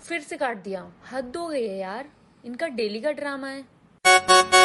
फिर से काट दिया। हद हो गई है यार, इनका डेली का ड्रामा है।